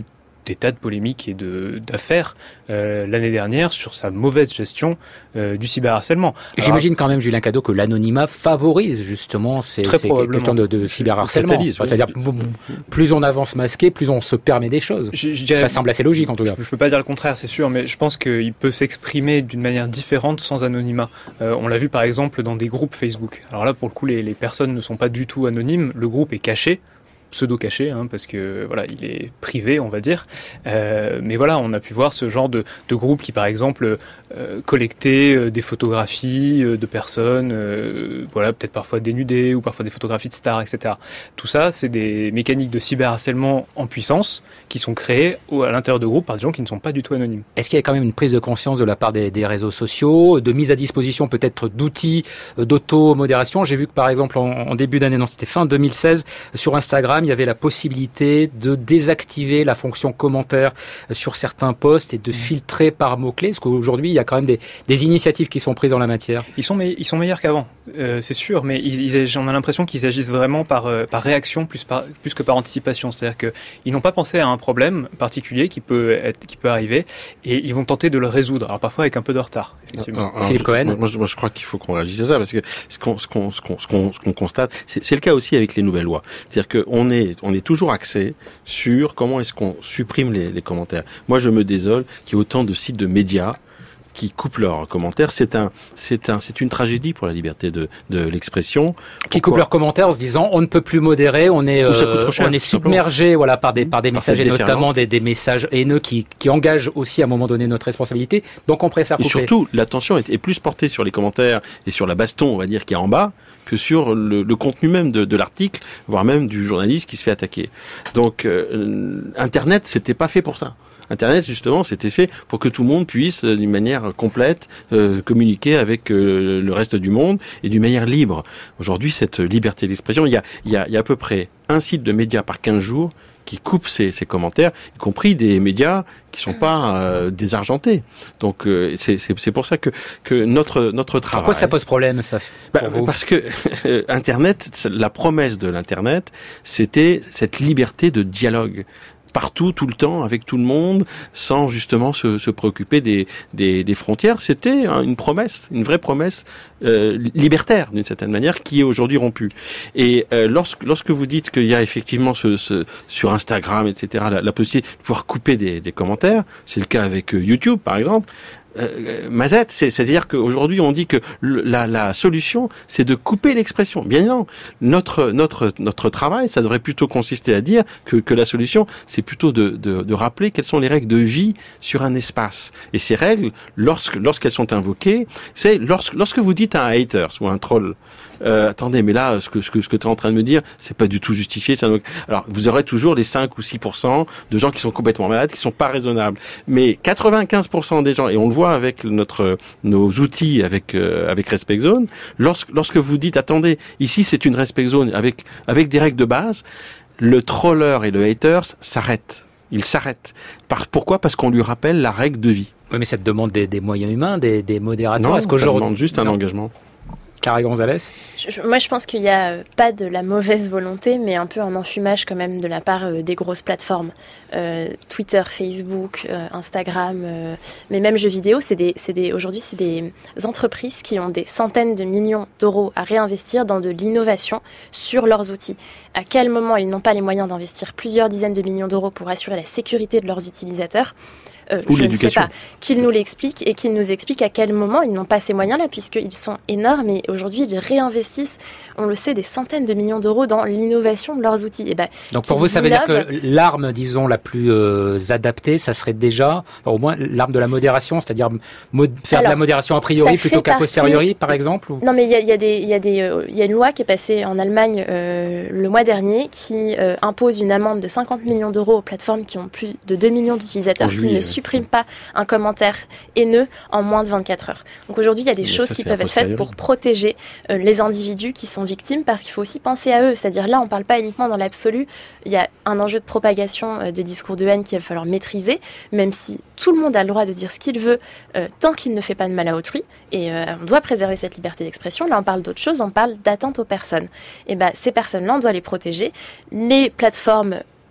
des tas de polémiques et de, d'affaires euh, l'année dernière sur sa mauvaise gestion euh, du cyberharcèlement. Alors, j'imagine quand même, Julien Cadot, que l'anonymat favorise justement ces, ces questions de, de cyberharcèlement. Oui. C'est-à-dire, plus on avance masqué, plus on se permet des choses. Je, je dirais, ça semble assez logique en tout cas. Je ne peux pas dire le contraire, c'est sûr, mais je pense qu'il peut s'exprimer d'une manière différente sans anonymat. Euh, on l'a vu par exemple dans des groupes Facebook. Alors là, pour le coup, les, les personnes ne sont pas du tout anonymes. Le groupe est caché. Pseudo-caché, hein, parce que voilà, il est privé, on va dire. Euh, mais voilà, on a pu voir ce genre de, de groupe qui, par exemple, euh, collectait euh, des photographies euh, de personnes, euh, voilà, peut-être parfois dénudées ou parfois des photographies de stars, et cetera. Tout ça, c'est des mécaniques de cyberharcèlement en puissance qui sont créées au, à l'intérieur de groupes par des gens qui ne sont pas du tout anonymes. Est-ce qu'il y a quand même une prise de conscience de la part des, des réseaux sociaux, de mise à disposition peut-être d'outils euh, d'auto-modération? J'ai vu que par exemple en, en début d'année, non, c'était fin deux mille seize, sur Instagram, il y avait la possibilité de désactiver la fonction commentaire sur certains posts et de filtrer par mots-clés. Parce qu'aujourd'hui, il y a quand même des, des initiatives qui sont prises en la matière. Ils sont, me- ils sont meilleurs qu'avant, euh, c'est sûr, mais ils, ils, on a l'impression qu'ils agissent vraiment par, euh, par réaction plus, par, plus que par anticipation. C'est-à-dire qu'ils n'ont pas pensé à un problème particulier qui peut, être, qui peut arriver et ils vont tenter de le résoudre. Alors parfois avec un peu de retard, effectivement. Alors, alors, Philippe Cohen. Moi, moi, je, moi, je crois qu'il faut qu'on réagisse à ça parce que ce qu'on, ce qu'on, ce qu'on, ce qu'on, ce qu'on constate, c'est, c'est le cas aussi avec les nouvelles lois. C'est-à-dire qu'on est, on est toujours axé sur comment est-ce qu'on supprime les, les commentaires. Moi, je me désole qu'il y ait autant de sites de médias qui coupent leurs commentaires. C'est un, c'est un, c'est une tragédie pour la liberté de, de l'expression. Qui coupent leurs commentaires en se disant on ne peut plus modérer, on est, Ou ça coûte euh, trop cher, on est tout submergé, voilà, par des, par des Par messages cette et notamment déferlante. des, des messages haineux qui, qui engagent aussi à un moment donné notre responsabilité. Donc on préfère Et couper. surtout, l'attention est, est plus portée sur les commentaires et sur la baston, on va dire, qui est en bas, que sur le, le contenu même de, de l'article, voire même du journaliste qui se fait attaquer. Donc, euh, Internet, c'était pas fait pour ça. Internet, justement, c'était fait pour que tout le monde puisse, d'une manière complète, euh, communiquer avec euh, le reste du monde et d'une manière libre. Aujourd'hui, cette liberté d'expression, il y a, il y a, il y a à peu près un site de médias par quinze jours qui coupe ces, ces commentaires, y compris des médias qui sont pas euh, désargentés. Donc euh, c'est, c'est, c'est pour ça que, que notre, notre travail... Pourquoi ça pose problème, ça bah, pour vous Parce que Internet, la promesse de l'Internet, c'était cette liberté de dialogue. Partout, tout le temps, avec tout le monde, sans justement se, se préoccuper des, des, des frontières. C'était une promesse, une vraie promesse euh, libertaire, d'une certaine manière, qui est aujourd'hui rompue. Et euh, lorsque, lorsque vous dites qu'il y a effectivement ce, ce, sur Instagram, et cetera, la, la possibilité de pouvoir couper des, des commentaires, c'est le cas avec YouTube, par exemple, Euh, Mazette, c'est, c'est-à-dire qu'aujourd'hui on dit que le, la, la solution c'est de couper l'expression. Bien non, notre notre notre travail, ça devrait plutôt consister à dire que que la solution c'est plutôt de de, de rappeler quelles sont les règles de vie sur un espace. Et ces règles, lorsque lorsqu'elles sont invoquées, vous savez, lorsque lorsque vous dites à un hater ou à un troll, euh, attendez, mais là ce que ce que ce que tu es en train de me dire, c'est pas du tout justifié. Ça, donc, alors vous aurez toujours les cinq ou six pour cent de gens qui sont complètement malades, qui sont pas raisonnables. Mais quatre-vingt-quinze pour cent des gens, et on le voit avec notre nos outils avec euh, avec Respect Zone, lorsque lorsque vous dites attendez, ici c'est une Respect Zone avec avec des règles de base, le troller et le haters s'arrêtent. Il s'arrête. Par, pourquoi ? Parce qu'on lui rappelle la règle de vie. Oui, mais ça te demande des, des moyens humains, des, des modérateurs. Non, Est-ce ça qu'aujourd'hui... demande juste un non. engagement. Carré Gonzalez. Je, je, moi, je pense qu'il n'y a euh, pas de la mauvaise volonté, mais un peu un enfumage quand même de la part euh, des grosses plateformes. Euh, Twitter, Facebook, euh, Instagram, euh, mais même jeux vidéo, c'est des, c'est des, aujourd'hui, c'est des entreprises qui ont des centaines de millions d'euros à réinvestir dans de l'innovation sur leurs outils. À quel moment ils n'ont pas les moyens d'investir plusieurs dizaines de millions d'euros pour assurer la sécurité de leurs utilisateurs ? Euh, Ou je l'éducation. ne sais pas. Qu'ils nous l'expliquent et qu'ils nous expliquent à quel moment ils n'ont pas ces moyens-là, puisqu'ils sont énormes et aujourd'hui ils réinvestissent, on le sait, des centaines de millions d'euros dans l'innovation de leurs outils. Et ben, Donc pour vous, ça veut dire que l'arme, disons, la plus euh, adaptée, ça serait déjà, enfin, au moins, l'arme de la modération, c'est-à-dire mod- faire Alors, de la modération a priori ça plutôt fait qu'à partie- posteriori, par exemple ou... Non, mais il y a, il y a des, il y a des, euh, il y a une loi qui est passée en Allemagne euh, le mois dernier qui euh, impose une amende de cinquante millions d'euros aux plateformes qui ont plus de deux millions d'utilisateurs En s'ils juillet, ne ouais. suppriment pas un commentaire haineux en moins de vingt-quatre heures. Donc aujourd'hui, il y a des Mais choses ça, qui c'est peuvent a être faites posteriori. pour protéger euh, les individus qui sont victimes, parce qu'il faut aussi penser à eux. C'est-à-dire là, on ne parle pas uniquement dans l'absolu. Il y a un enjeu de propagation euh, de discours de haine qu'il va falloir maîtriser, même si tout le monde a le droit de dire ce qu'il veut euh, tant qu'il ne fait pas de mal à autrui. Et euh, on doit préserver cette liberté d'expression. Là, on parle d'autre chose, on parle d'atteinte aux personnes. Et ben, ces personnes-là, on doit les protéger. Les plateformes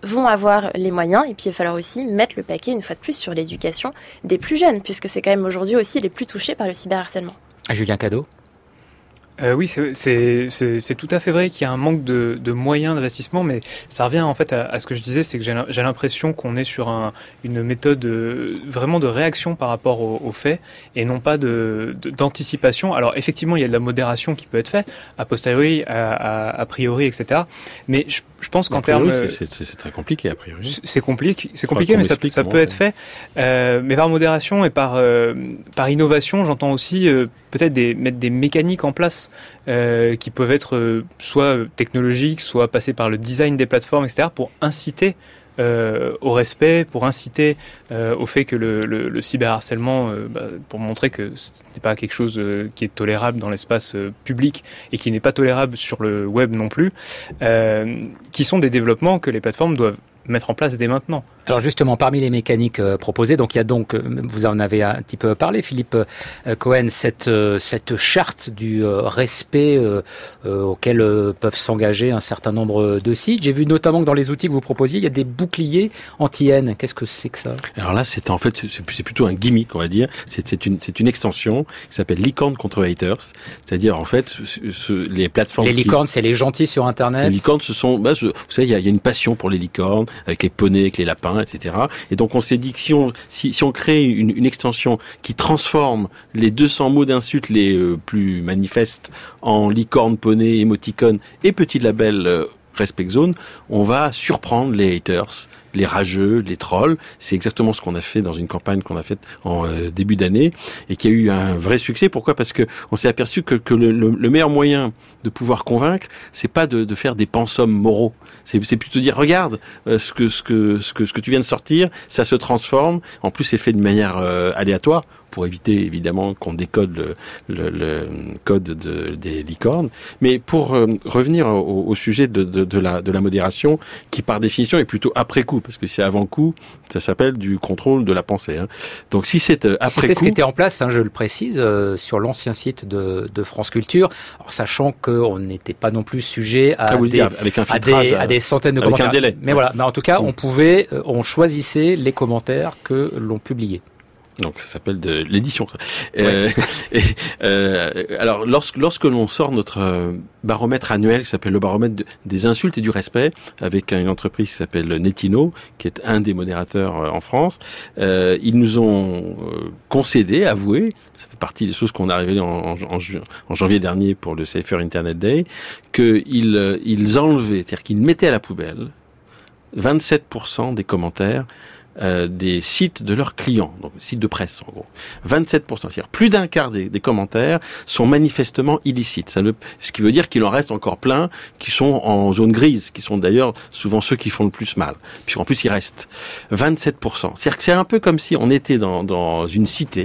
vont avoir les moyens, et puis il va falloir aussi mettre le paquet une fois de plus sur l'éducation des plus jeunes, puisque c'est quand même aujourd'hui aussi les plus touchés par le cyberharcèlement. Julien Cadeau. Euh, oui, c'est, c'est, c'est, c'est tout à fait vrai qu'il y a un manque de, de moyens d'investissement, mais ça revient en fait à, à ce que je disais, c'est que j'ai, j'ai l'impression qu'on est sur un, une méthode euh, vraiment de réaction par rapport aux, aux faits et non pas de, de, d'anticipation. Alors effectivement, il y a de la modération qui peut être faite, a posteriori, a, a, a priori, et cetera. Mais je, je pense qu'en termes... C'est, c'est, c'est très compliqué, a priori. C'est compliqué, c'est compliqué mais ça, ça peut être fait. Euh, mais par modération et par, euh, par innovation, j'entends aussi euh, peut-être des, mettre des mécaniques en place Euh, qui peuvent être euh, soit technologiques, soit passer par le design des plateformes, et cetera, pour inciter euh, au respect, pour inciter euh, au fait que le, le, le cyberharcèlement, euh, bah, pour montrer que ce n'est pas quelque chose euh, qui est tolérable dans l'espace euh, public et qui n'est pas tolérable sur le web non plus, euh, qui sont des développements que les plateformes doivent mettre en place dès maintenant. Alors justement, parmi les mécaniques euh, proposées, donc il y a donc, euh, vous en avez un petit peu parlé, Philippe euh, Cohen, cette euh, cette charte du euh, respect euh, euh, auquel euh, peuvent s'engager un certain nombre de sites. J'ai vu notamment que dans les outils que vous proposiez, il y a des boucliers anti-haine. Qu'est-ce que c'est que ça ? Alors là, c'est en fait c'est, c'est plutôt un gimmick, on va dire. C'est, c'est une c'est une extension qui s'appelle licorne contre haters, c'est-à-dire en fait ce, ce, les plateformes. Les licornes, qui... c'est les gentils sur Internet. Les licornes, ce sont, bah, je, vous savez, il y a, il y a une passion pour les licornes, avec les poneys, avec les lapins, et cetera. Et donc on s'est dit que si on si, si on crée une, une extension qui transforme les deux cents mots d'insultes les euh, plus manifestes en licorne, poney, émoticône et petit label euh, Respect Zone, on va surprendre les haters, les rageux, les trolls. C'est exactement ce qu'on a fait dans une campagne qu'on a faite en euh, début d'année et qui a eu un vrai succès. Pourquoi ? Parce que on s'est aperçu que, que le, le, le meilleur moyen de pouvoir convaincre, c'est pas de, de faire des pensums moraux. C'est, c'est plutôt dire regarde euh, ce que ce que ce que ce que tu viens de sortir, ça se transforme. En plus, c'est fait de manière euh, aléatoire pour éviter évidemment qu'on décode le, le, le code de, des licornes. Mais pour euh, revenir au, au sujet de, de, de la de la modération, qui par définition est plutôt après coup, parce que si c'est avant coup, ça s'appelle du contrôle de la pensée. Hein. Donc si c'est euh, après C'était coup, ce qui était en place, hein, je le précise, euh, sur l'ancien site de, de France Culture, alors, sachant qu'on n'était pas non plus sujet à, des, dire, avec un à, des, à des centaines de avec commentaires. Un délai. Mais voilà, mais en tout cas, mmh. on pouvait, euh, on choisissait les commentaires que l'on publiait. Donc ça s'appelle de l'édition. Ouais. Euh, et, euh, alors lorsque lorsque l'on sort notre baromètre annuel qui s'appelle le baromètre de, des insultes et du respect avec une entreprise qui s'appelle Netino, qui est un des modérateurs euh, en France, euh, ils nous ont euh, concédé, avoué, ça fait partie des choses qu'on a révélées en, en, en, en janvier dernier pour le Safer Internet Day, qu'ils ils enlevaient, c'est-à-dire qu'ils mettaient à la poubelle vingt-sept pour cent des commentaires Euh, des sites de leurs clients, donc sites de presse en gros. vingt-sept pour cent, c'est-à-dire plus d'un quart des, des commentaires sont manifestement illicites. Ça ne, ce qui veut dire qu'il en reste encore plein qui sont en zone grise, qui sont d'ailleurs souvent ceux qui font le plus mal. Puis en plus, il reste vingt-sept pour cent. C'est-à-dire que c'est un peu comme si on était dans, dans une cité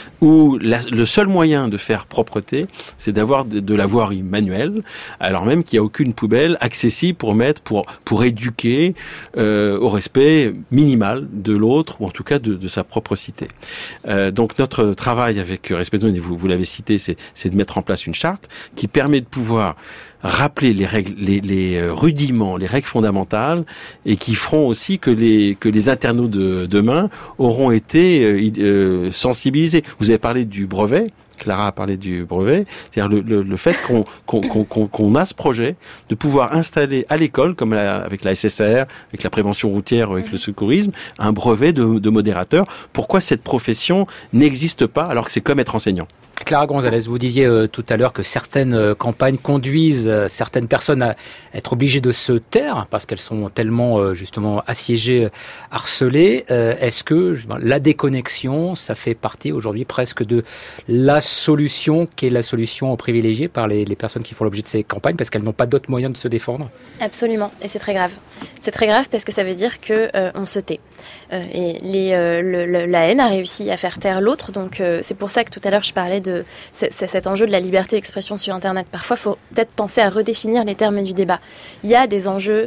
où la, le seul moyen de faire propreté, c'est d'avoir de, de la voirie manuelle, alors même qu'il n'y a aucune poubelle accessible pour mettre, pour pour éduquer euh, au respect minimal de l'autre, ou en tout cas de, de sa propre cité. Euh, donc notre travail avec Respect Zone, et vous, vous l'avez cité, c'est, c'est de mettre en place une charte qui permet de pouvoir rappeler les règles, les, les rudiments, les règles fondamentales, et qui feront aussi que les que les internautes de demain auront été euh, sensibilisés. Vous avez parlé du brevet. Clara a parlé du brevet, c'est-à-dire le, le, le fait qu'on, qu'on, qu'on, qu'on a ce projet de pouvoir installer à l'école, comme la, avec la S S R, avec la prévention routière, avec le secourisme, un brevet de, de modérateur. Pourquoi cette profession n'existe pas alors que c'est comme être enseignant ? Clara Gonzalez, vous disiez euh, tout à l'heure que certaines euh, campagnes conduisent euh, certaines personnes à être obligées de se taire parce qu'elles sont tellement euh, justement assiégées, euh, harcelées. Euh, est-ce que ben, la déconnexion, ça fait partie aujourd'hui presque de la solution qui est la solution privilégiée par les, les personnes qui font l'objet de ces campagnes parce qu'elles n'ont pas d'autres moyens de se défendre ? Absolument, et c'est très grave. C'est très grave parce que ça veut dire que euh, on se tait. Euh, et les, euh, le, le, la haine a réussi à faire taire l'autre, donc euh, c'est pour ça que tout à l'heure je parlais de c'est, c'est cet enjeu de la liberté d'expression sur Internet. Parfois, il faut peut-être penser à redéfinir les termes du débat. Il y a des enjeux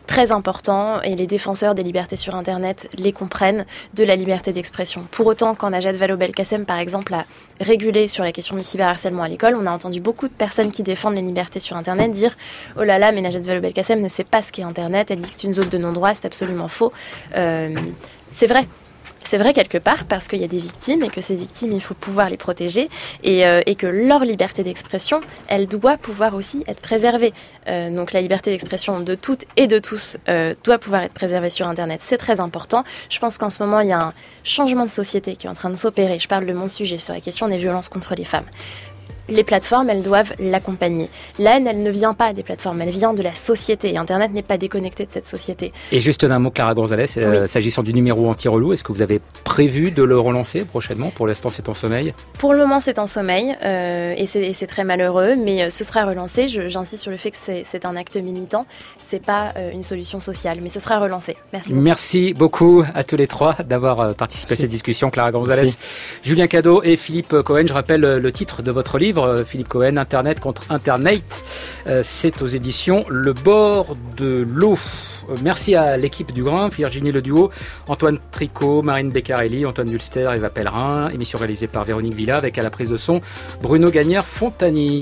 très important et les défenseurs des libertés sur Internet les comprennent, de la liberté d'expression. Pour autant, quand Najat Vallaud-Belkacem, par exemple, a régulé sur la question du cyberharcèlement à l'école, on a entendu beaucoup de personnes qui défendent les libertés sur Internet dire « Oh là là, mais Najat Vallaud-Belkacem ne sait pas ce qu'est Internet, elle dit que c'est une zone de non-droit, c'est absolument faux. Euh, » C'est vrai. C'est vrai quelque part parce qu'il y a des victimes et que ces victimes, il faut pouvoir les protéger et, euh, et que leur liberté d'expression, elle doit pouvoir aussi être préservée. Euh, donc la liberté d'expression de toutes et de tous euh, doit pouvoir être préservée sur Internet. C'est très important. Je pense qu'en ce moment, il y a un changement de société qui est en train de s'opérer. Je parle de mon sujet sur la question des violences contre les femmes. Les plateformes, elles doivent l'accompagner. La haine, elle ne vient pas des plateformes, elle vient de la société. Et Internet n'est pas déconnecté de cette société. Et juste un mot, Clara Gonzalez, oui. euh, s'agissant du numéro anti-relou, est-ce que vous avez prévu de le relancer prochainement? Pour l'instant, c'est en sommeil. Pour le moment, c'est en sommeil euh, et, c'est, et c'est très malheureux, mais euh, ce sera relancé. Je, j'insiste sur le fait que c'est, c'est un acte militant, c'est pas euh, une solution sociale, mais ce sera relancé. Merci beaucoup. Merci beaucoup à tous les trois d'avoir euh, participé Merci. à cette discussion. Clara Gonzalez, Merci. Julien Cadot et Philippe Cohen. Je rappelle euh, le titre de votre livre. Philippe Cohen, Internet contre Internet. Euh, c'est aux éditions Le Bord de l'eau. Euh, merci à l'équipe du Grain, Virginie Leduo, Antoine Tricot, Marine Beccarelli, Antoine Dulster, Eva Pellerin. Émission réalisée par Véronique Villa avec à la prise de son Bruno Gagnère-Fontani.